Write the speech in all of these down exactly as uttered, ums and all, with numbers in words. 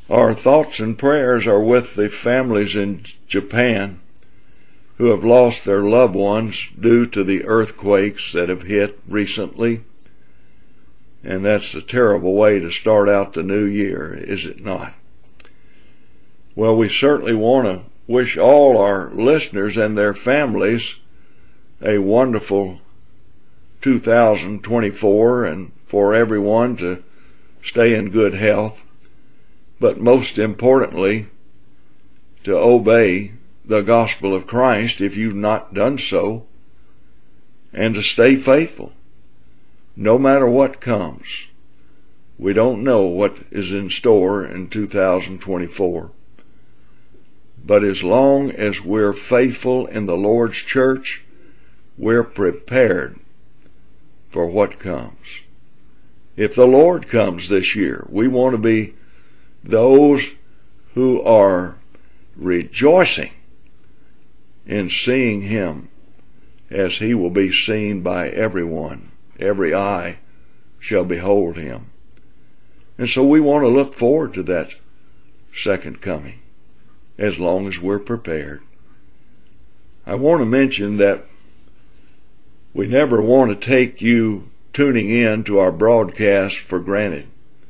Our thoughts and prayers are with the families in Japan who have lost their loved ones due to the earthquakes that have hit recently. And that's a terrible way to start out the new year, is it not? Well, we certainly want to wish all our listeners and their families a wonderful two thousand twenty-four, and for everyone to stay in good health, but most importantly, to obey the gospel of Christ if you've not done so, and to stay faithful no matter what comes. We don't know what is in store in two thousand twenty-four. But as long as we're faithful in the Lord's church, we're prepared for what comes. If the Lord comes this year, we want to be those who are rejoicing in seeing Him as He will be seen by everyone. Every eye shall behold Him. And so we want to look forward to that second coming, as long as we're prepared. I want to mention that we never want to take you tuning in to our broadcast for granted.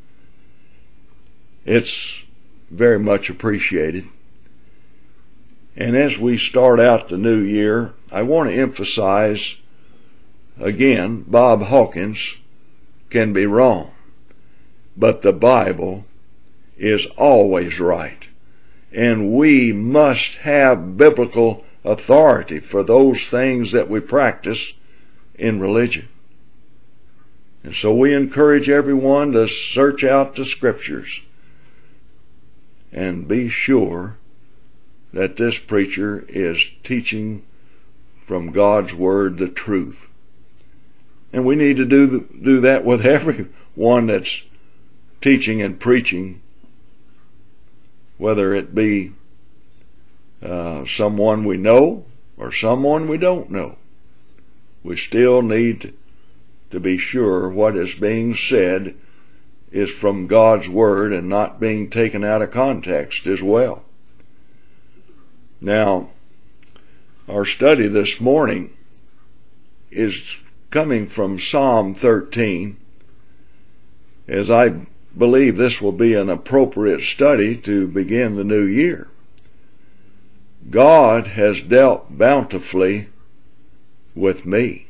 It's very much appreciated. And as we start out the new year, I want to emphasize again, Bob Hawkins can be wrong, but the Bible is always right. And we must have biblical authority for those things that we practice in religion. And so we encourage everyone to search out the Scriptures and be sure that this preacher is teaching from God's Word the truth. And we need to do the, do that with everyone that's teaching and preaching, whether it be uh, someone we know or someone we don't know. We still need to, to be sure what is being said is from God's Word and not being taken out of context as well. Now, our study this morning is coming from Psalm thirteen, as I believe this will be an appropriate study to begin the new year. God has dealt bountifully with me,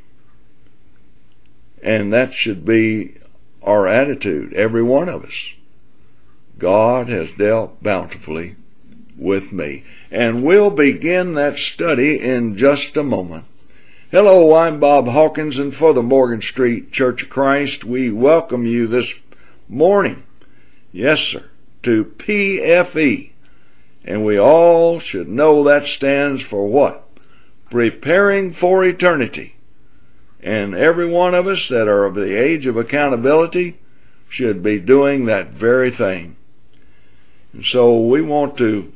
and that should be our attitude, every one of us. God has dealt bountifully with me. And we'll begin that study in just a moment. Hello, I'm Bob Hawkins, and for the Morgan Street Church of Christ, we welcome you this morning, yes sir, to P F E. And we all should know that stands for what? Preparing for eternity. And every one of us that are of the age of accountability should be doing that very thing. And so we want to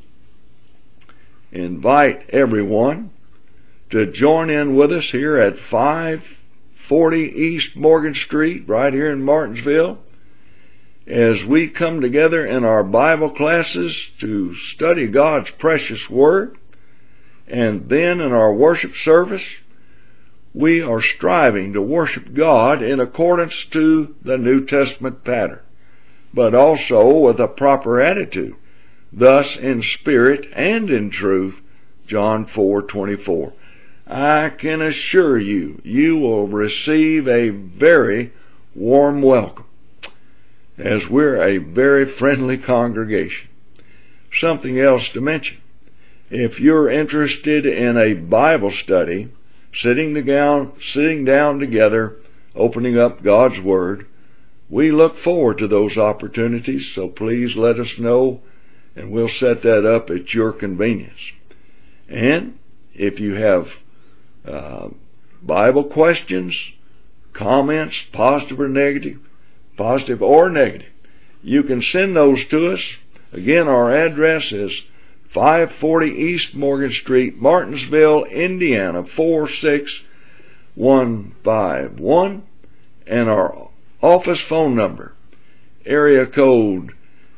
invite everyone to join in with us here at five forty East Morgan Street, right here in Martinsville, as we come together in our Bible classes to study God's precious Word. And then in our worship service, we are striving to worship God in accordance to the New Testament pattern, but also with a proper attitude, thus in spirit and in truth, John four twenty-four. I can assure you, you will receive a very warm welcome, as we're a very friendly congregation. Something else to mention. If you're interested in a Bible study, sitting down, sitting down together, opening up God's Word, we look forward to those opportunities, so please let us know, and we'll set that up at your convenience. And if you have uh, Bible questions, comments, positive or negative, positive or negative, you can send those to us. Again, our address is five forty East Morgan Street, Martinsville, Indiana, four six one five one, and our office phone number, area code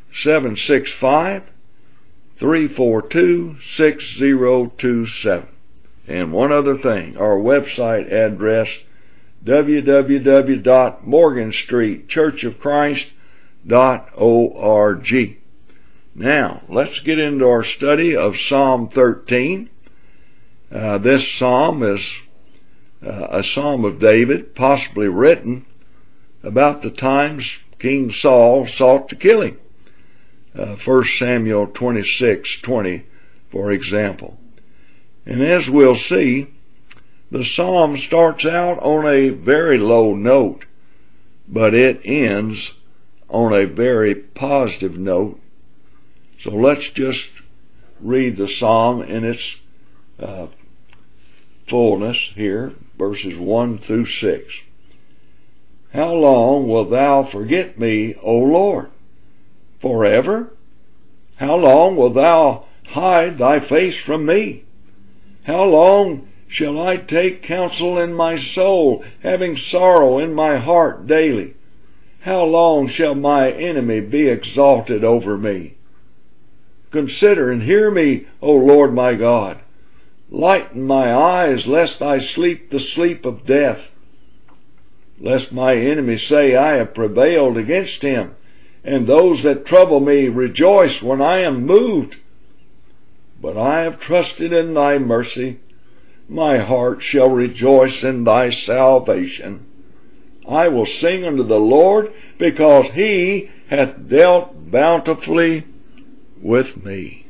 seven six five, three four two, six zero two seven. And one other thing, our website address, w w w dot morgan street church of christ dot org. Now, let's get into our study of Psalm thirteen. Uh, this psalm is uh, a psalm of David, possibly written about the times King Saul sought to kill him. Uh, First Samuel twenty-six twenty, for example. And as we'll see, the psalm starts out on a very low note, but it ends on a very positive note. So let's just read the psalm in its uh, fullness here, verses one through six. How long wilt thou forget me, O Lord? Forever? How long wilt thou hide thy face from me? How long shall I take counsel in my soul, having sorrow in my heart daily? How long shall my enemy be exalted over me? Consider and hear me, O Lord my God. Lighten my eyes, lest I sleep the sleep of death. Lest my enemy say, I have prevailed against him, and those that trouble me rejoice when I am moved. But I have trusted in thy mercy. My heart shall rejoice in thy salvation. I will sing unto the Lord, because he hath dealt bountifully with me.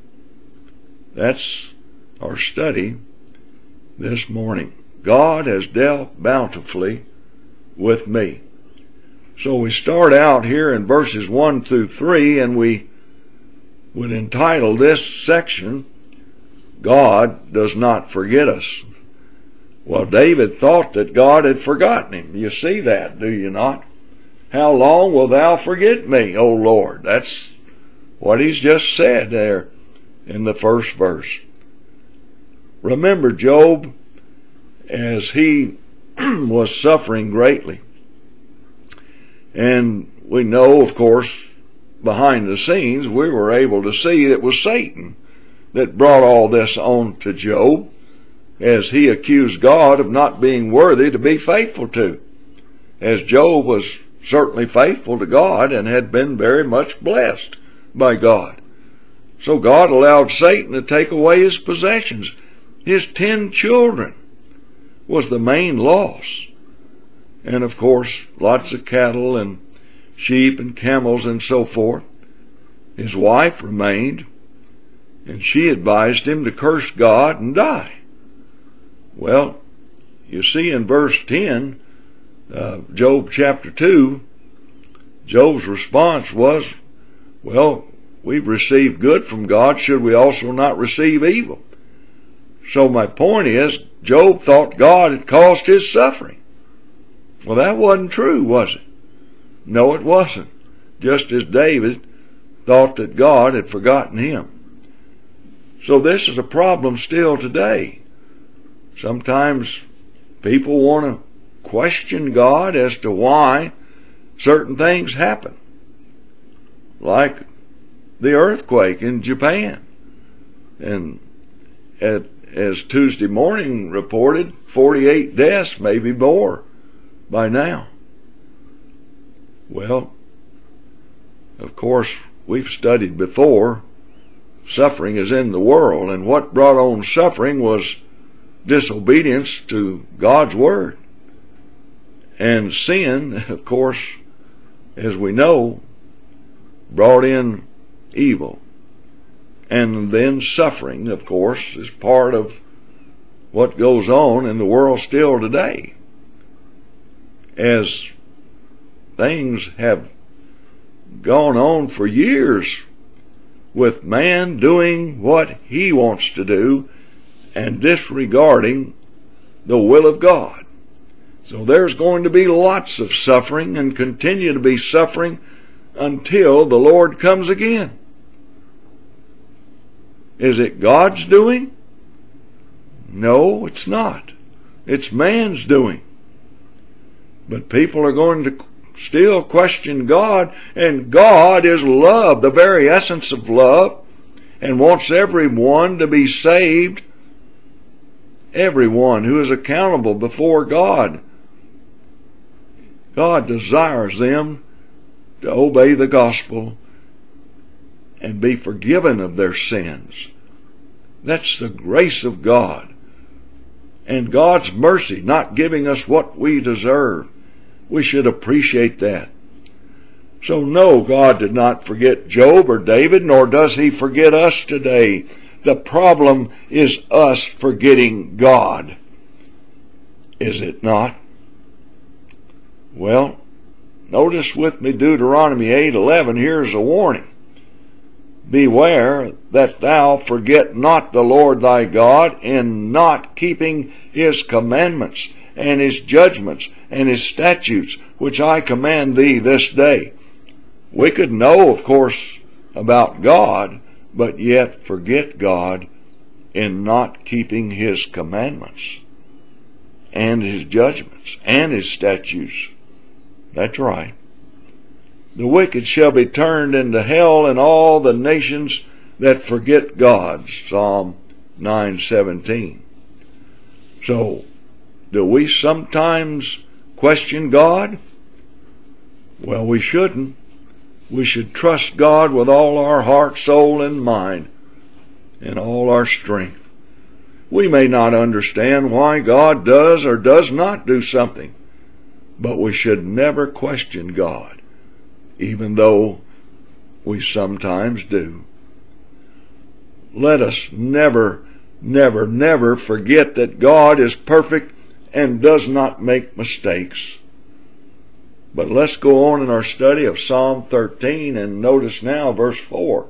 That's our study this morning. God has dealt bountifully with me. So we start out here in verses one through three, and we would entitle this section, God Does Not Forget Us. Well, David thought that God had forgotten him. You see that, do you not? How long wilt thou forget me, O Lord? That's what he's just said there in the first verse. Remember Job, as he was suffering greatly. And we know, of course, behind the scenes, we were able to see it was Satan that brought all this on to Job, as he accused God of not being worthy to be faithful to, as Job was certainly faithful to God and had been very much blessed by God. So God allowed Satan to take away his possessions. His ten children was the main loss. And of course, lots of cattle and sheep and camels and so forth. His wife remained, and she advised him to curse God and die. Well, you see in verse ten, uh, Job chapter two, Job's response was, well, we've received good from God, should we also not receive evil? So my point is, Job thought God had caused his suffering. Well, that wasn't true, was it? No, it wasn't. Just as David thought that God had forgotten him. So this is a problem still today. Sometimes people want to question God as to why certain things happen. Like the earthquake in Japan. And at, as Tuesday morning reported, forty-eight deaths, maybe more by now. Well, of course, we've studied before, suffering is in the world, and what brought on suffering was disobedience to God's word. And sin, of course, as we know, brought in evil. And then suffering, of course, is part of what goes on in the world still today. As things have gone on for years with man doing what he wants to do and disregarding the will of God. So there's going to be lots of suffering and continue to be suffering until the Lord comes again. Is it God's doing? No, it's not. It's man's doing. But people are going to still question God, and God is love, the very essence of love, and wants everyone to be saved, everyone who is accountable before God. God desires them to obey the gospel and be forgiven of their sins. That's the grace of God. And God's mercy, not giving us what we deserve. We should appreciate that. So no, God did not forget Job or David, nor does he forget us today. The problem is us forgetting God. Is it not? Well, notice with me Deuteronomy eight eleven. Here's a warning. Beware that thou forget not the Lord thy God in not keeping his commandments and his judgments and his statutes, which I command thee this day. We could know, of course, about God, but yet forget God in not keeping his commandments and his judgments and his statutes. That's right. The wicked shall be turned into hell, and all the nations that forget God. Psalm nine seventeen. So, do we sometimes question God? Well, we shouldn't. We should trust God with all our heart, soul, and mind, and all our strength. We may not understand why God does or does not do something, but we should never question God, even though we sometimes do. Let us never, never, never forget that God is perfect and does not make mistakes. But let's go on in our study of Psalm thirteen and notice now verse four.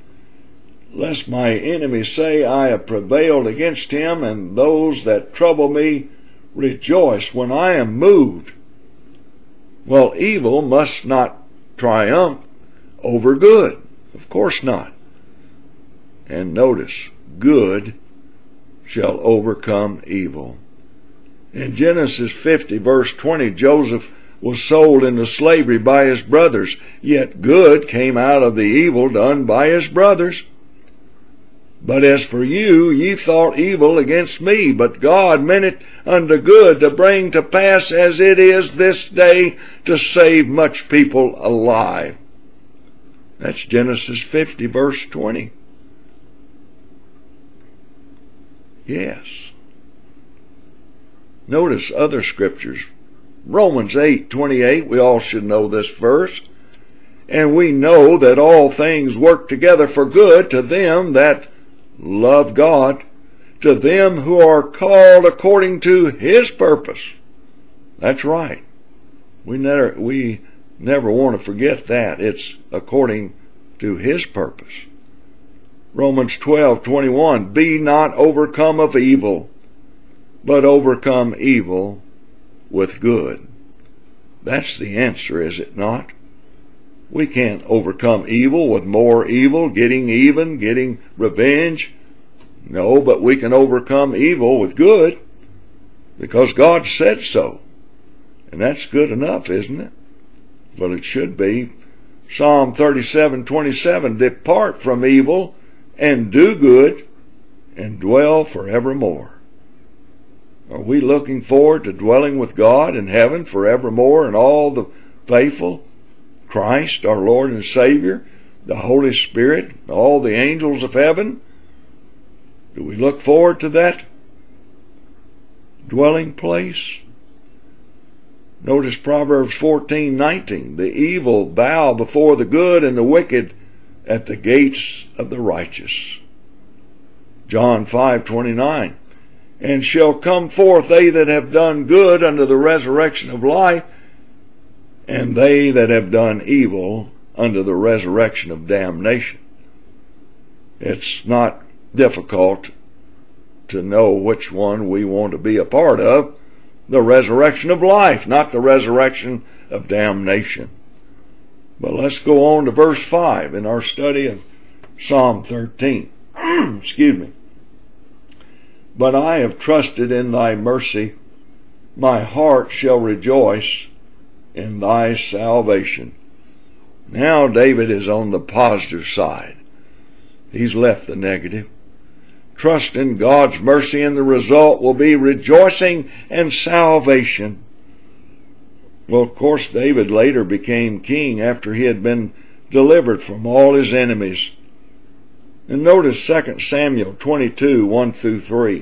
Lest my enemies say, I have prevailed against him, and those that trouble me rejoice when I am moved. Well, evil must not triumph over good. Of course not. And notice, good shall overcome evil. In Genesis fifty, verse twenty, Joseph was sold into slavery by his brothers, yet good came out of the evil done by his brothers. But as for you, ye thought evil against me, but God meant it unto good, to bring to pass as it is this day, to save much people alive. That's Genesis fifty, verse twenty. Yes. Notice other scriptures. Romans eight twenty-eight, we all should know this verse. And we know that all things work together for good to them that love God, to them who are called according to his purpose. That's right. We never, we never want to forget that. It's according to his purpose. Romans twelve twenty-one, be not overcome of evil, but overcome evil with good. That's the answer, is it not? We can't overcome evil with more evil, getting even, getting revenge. No, but we can overcome evil with good, because God said so. And that's good enough, isn't it? Well, it should be. Psalm thirty-seven twenty-seven, depart from evil and do good and dwell forevermore. Are we looking forward to dwelling with God in heaven forevermore, and all the faithful, Christ, our Lord and Savior, the Holy Spirit, all the angels of heaven? Do we look forward to that dwelling place? Notice Proverbs fourteen nineteen, the evil bow before the good, and the wicked at the gates of the righteous. John five twenty-nine, and shall come forth they that have done good unto the resurrection of life, and they that have done evil unto the resurrection of damnation. It's not difficult to know which one we want to be a part of. The resurrection of life, not the resurrection of damnation. But let's go on to verse five in our study of Psalm thirteen. Excuse me. But I have trusted in thy mercy. My heart shall rejoice in thy salvation. Now David is on the positive side. He's left the negative. Trust in God's mercy, and the result will be rejoicing and salvation. Well, of course, David later became king after he had been delivered from all his enemies. And notice Second Samuel twenty-two, one through three.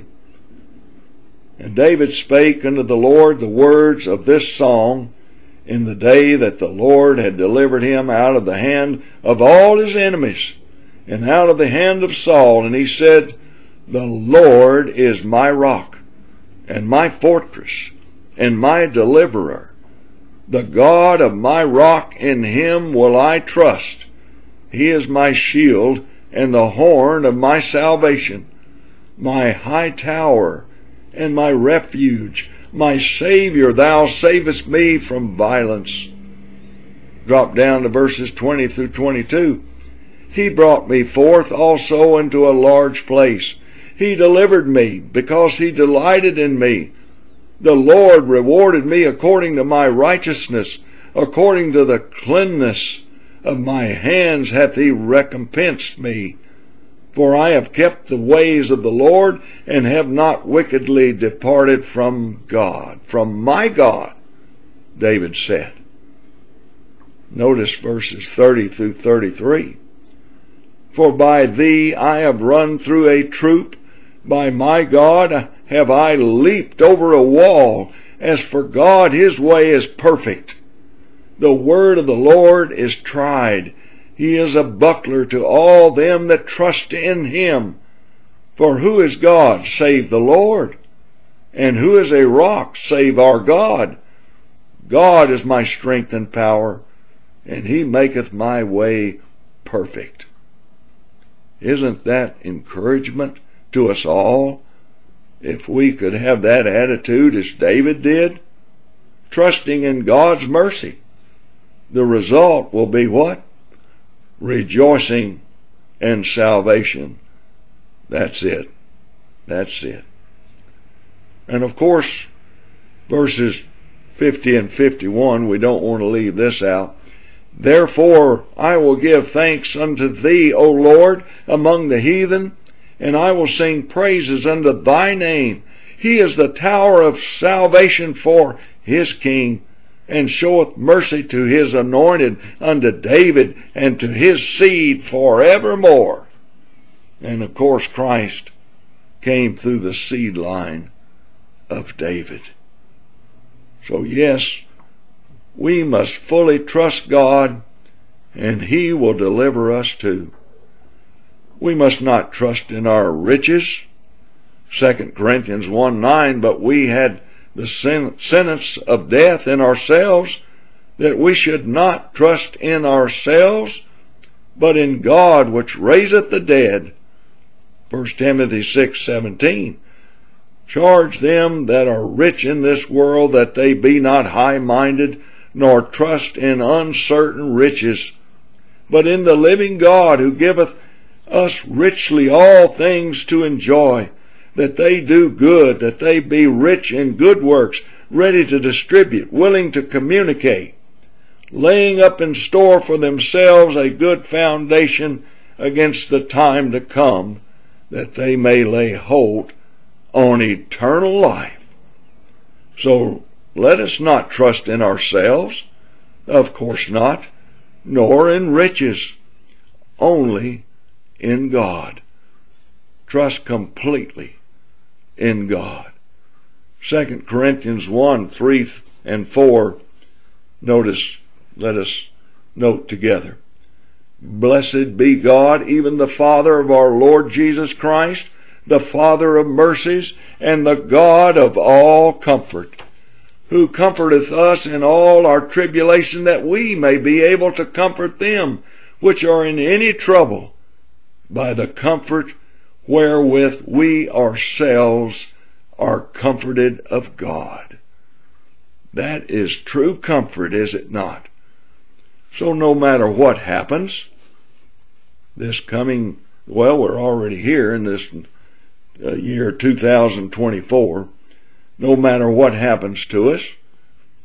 And David spake unto the Lord the words of this song in the day that the Lord had delivered him out of the hand of all his enemies, and out of the hand of Saul. And he said, The Lord is my rock, and my fortress, and my deliverer. The God of my rock, in him will I trust. He is my shield, and the horn of my salvation, my high tower, and my refuge, my Savior. Thou savest me from violence. Drop down to verses twenty through twenty-two. He brought me forth also into a large place. He delivered me, because he delighted in me. The Lord rewarded me according to my righteousness, according to the cleanness of my hands hath he recompensed me. For I have kept the ways of the Lord, and have not wickedly departed from God, from my God, David said. Notice verses thirty through thirty-three. For by thee I have run through a troop, by my God have I leaped over a wall. As for God, his way is perfect. The word of the Lord is tried. He is a buckler to all them that trust in him. For who is God save the Lord? And who is a rock save our God? God is my strength and power, and he maketh my way perfect. Isn't that encouragement to us all? If we could have that attitude as David did, trusting in God's mercy, the result will be what? Rejoicing and salvation. That's it. That's it. And of course, verses fifty and fifty-one, we don't want to leave this out. Therefore I will give thanks unto thee, O Lord, among the heathen, and I will sing praises unto thy name. He is the tower of salvation for his king, and showeth mercy to his anointed, unto David, and to his seed forevermore. And of course Christ came through the seed line of David. So yes, we must fully trust God, and he will deliver us too. We must not trust in our riches. Second Corinthians one nine, but we had the sentence of death in ourselves, that we should not trust in ourselves, but in God which raiseth the dead. First Timothy six seventeen. Charge them that are rich in this world that they be not high-minded, nor trust in uncertain riches, but in the living God, who giveth us richly all things to enjoy, that they do good, that they be rich in good works, ready to distribute, willing to communicate, laying up in store for themselves a good foundation against the time to come, that they may lay hold on eternal life. So let us not trust in ourselves, of course not, nor in riches, only in God. Trust completely in God. Second Corinthians one, three and four. Notice, let us note together. Blessed be God, even the Father of our Lord Jesus Christ, the Father of mercies, and the God of all comfort, who comforteth us in all our tribulation, that we may be able to comfort them which are in any trouble, by the comfort wherewith we ourselves are comforted of God. That is true comfort, is it not? So no matter what happens, this coming, well, we're already here in this uh, year two thousand twenty-four, no matter what happens to us,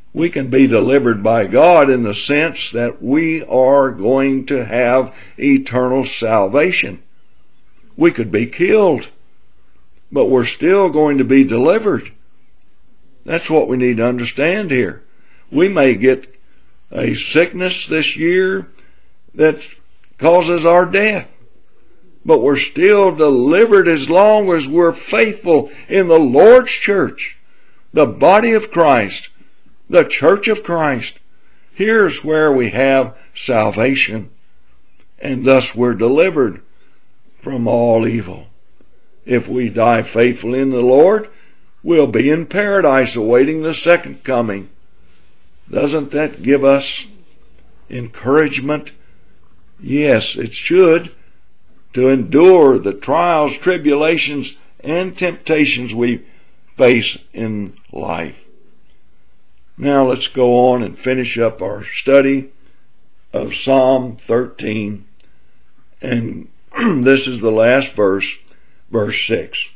We can be delivered by God in the sense that we are going to have eternal salvation. We could be killed, but we're still going to be delivered. That's what we need to understand here. We may get a sickness this year that causes our death, but we're still delivered as long as we're faithful in the Lord's church, the body of Christ, the church of Christ. Here's where we have salvation, and thus we're delivered from all evil. If we die faithful in the Lord, we'll be in paradise awaiting the second coming. Doesn't that give us encouragement? Yes, it should, to endure the trials, tribulations, and temptations we face in life. Now let's go on and finish up our study of Psalm thirteen. And this is the last verse, verse six.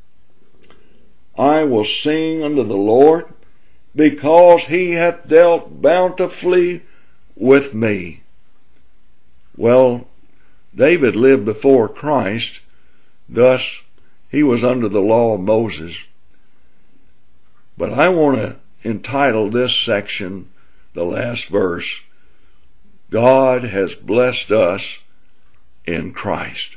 I will sing unto the Lord, because he hath dealt bountifully with me. Well, David lived before Christ, thus he was under the law of Moses. But I want to entitle this section, the last verse, God has blessed us in Christ.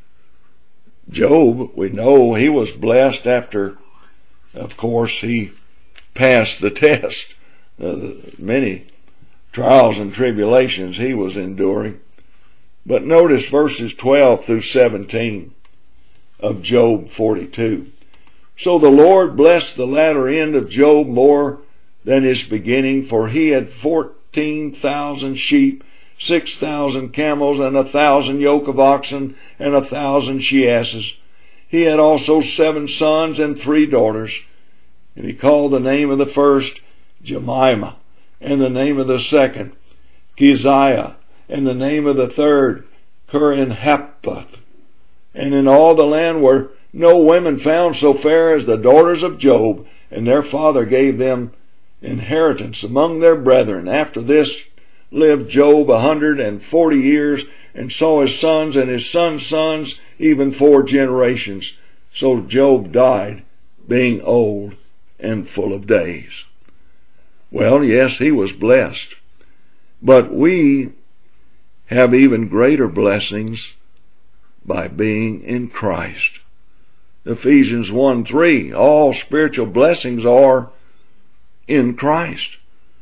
Job, we know he was blessed after, of course, he passed the test. Uh, many trials and tribulations he was enduring. But notice verses twelve through seventeen of Job forty-two. So the Lord blessed the latter end of Job more than his beginning, for he had fourteen thousand sheep, six thousand camels, and a thousand yoke of oxen, and a thousand she-asses. He had also seven sons and three daughters. And he called the name of the first Jemimah, and the name of the second Keziah, and the name of the third Ker-in-Happuch. And in all the land were no women found so fair as the daughters of Job, and their father gave them inheritance among their brethren. After this lived Job a hundred and forty years, and saw his sons and his sons' sons, even four generations. So Job died, being old and full of days. Well, yes, he was blessed, but we have even greater blessings by being in Christ. Ephesians one three, all spiritual blessings are in Christ.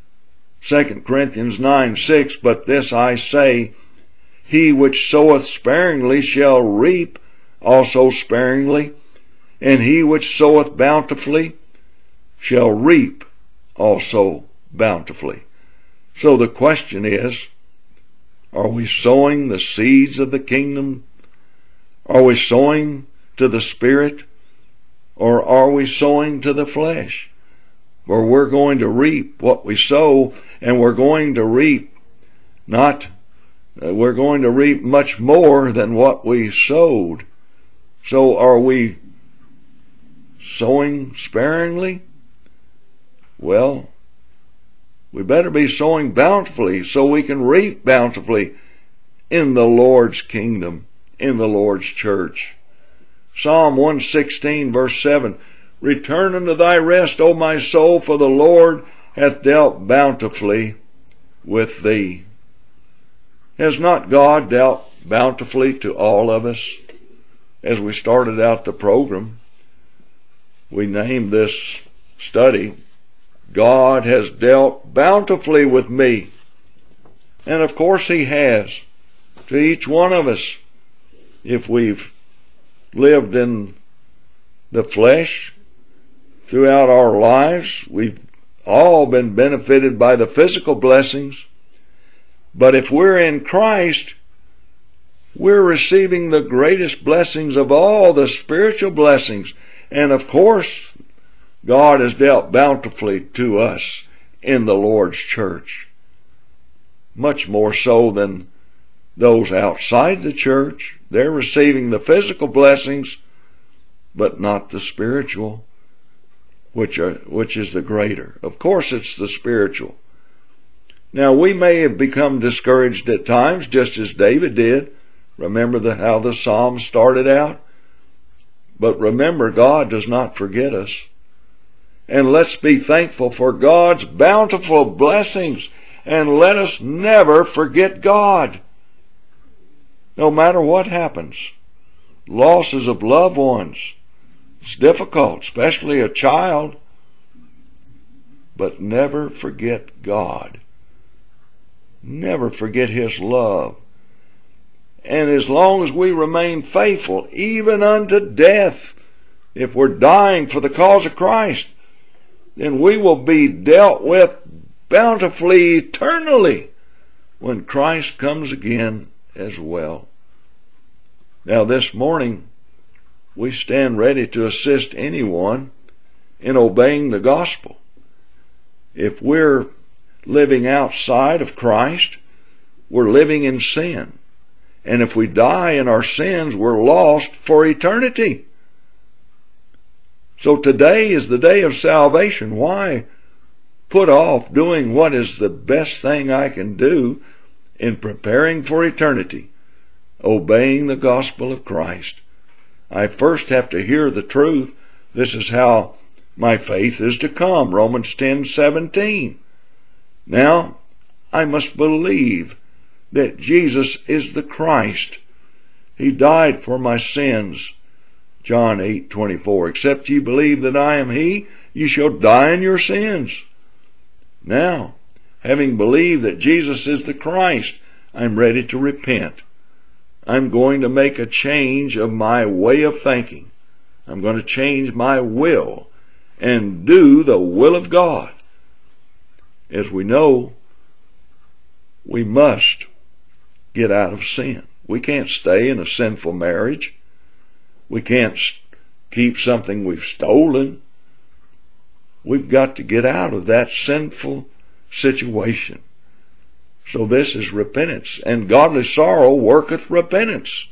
Second Corinthians nine six, but this I say, he which soweth sparingly shall reap also sparingly, and he which soweth bountifully shall reap also bountifully. So the question is, are we sowing the seeds of the kingdom? Are we sowing to the Spirit? Or are we sowing to the flesh? For we're going to reap what we sow, and we're going to reap not, uh, we're going to reap much more than what we sowed. So are we sowing sparingly? Well, we better be sowing bountifully so we can reap bountifully in the Lord's kingdom, in the Lord's church. Psalm one sixteen verse seven, return unto thy rest, O my soul, for the Lord hath dealt bountifully with thee. Has not God dealt bountifully to all of us? As we started out the program, we named this study, God has dealt bountifully with me. And of course he has, to each one of us. If we've lived in the flesh throughout our lives, we've all been benefited by the physical blessings. But if we're in Christ, we're receiving the greatest blessings of all, the spiritual blessings. And of course, God has dealt bountifully to us in the Lord's church. Much more so than those outside the church. They're receiving the physical blessings, but not the spiritual. which are, which is the greater? Of course it's the spiritual. Now we may have become discouraged at times, just as David did. Remember the, how the Psalm started out? But remember, God does not forget us. And let's be thankful for God's bountiful blessings, and let us never forget God. No matter what happens, losses of loved ones, it's difficult, especially a child, but never forget God. Never forget His love. And as long as we remain faithful, even unto death, if we're dying for the cause of Christ, then we will be dealt with bountifully eternally when Christ comes again as well. Now this morning, we stand ready to assist anyone in obeying the gospel. If we're living outside of Christ, we're living in sin. And if we die in our sins, we're lost for eternity. So today is the day of salvation. Why put off doing what is the best thing I can do in preparing for eternity? Obeying the gospel of Christ. I first have to hear the truth. This is how my faith is to come. Romans ten seventeen. Now, I must believe that Jesus is the Christ. He died for my sins. John eight twenty-four. Except ye believe that I am He, you shall die in your sins. Now, having believed that Jesus is the Christ, I'm ready to repent. I'm going to make a change of my way of thinking. I'm going to change my will and do the will of God. As we know, we must get out of sin. We can't stay in a sinful marriage. We can't keep something we've stolen. We've got to get out of that sinful situation. So this is repentance, and godly sorrow worketh repentance.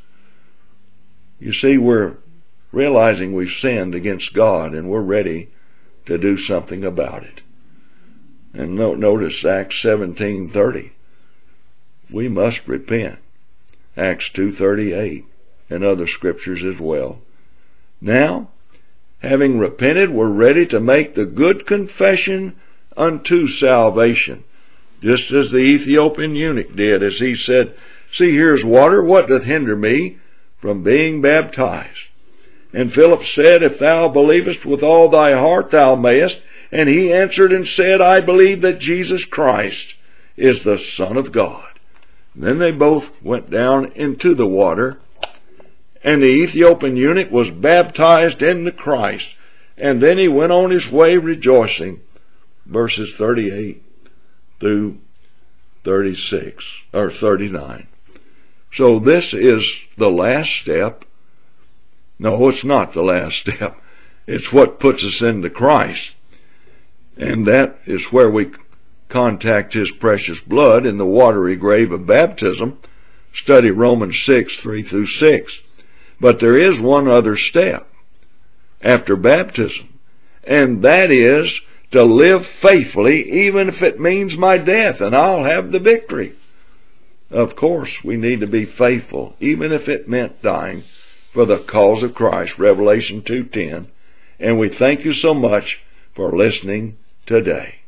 You see, we're realizing we've sinned against God, and we're ready to do something about it. And notice Acts seventeen thirty. We must repent. Acts two thirty-eight, and other scriptures as well. Now, having repented, we're ready to make the good confession unto salvation. Just as the Ethiopian eunuch did, as he said, see, here's water, what doth hinder me from being baptized? And Philip said, if thou believest with all thy heart, thou mayest. And he answered and said, I believe that Jesus Christ is the Son of God. And then they both went down into the water, and the Ethiopian eunuch was baptized into Christ. And then he went on his way rejoicing. Verses thirty-eight through thirty-six, or thirty-nine. So this is the last step. No, it's not the last step. It's what puts us into Christ. And that is where we contact His precious blood in the watery grave of baptism. Study Romans six, three through six. But there is one other step after baptism, and that is to live faithfully, even if it means my death, and I'll have the victory. Of course, we need to be faithful, even if it meant dying for the cause of Christ. Revelation two ten. And we thank you so much for listening today.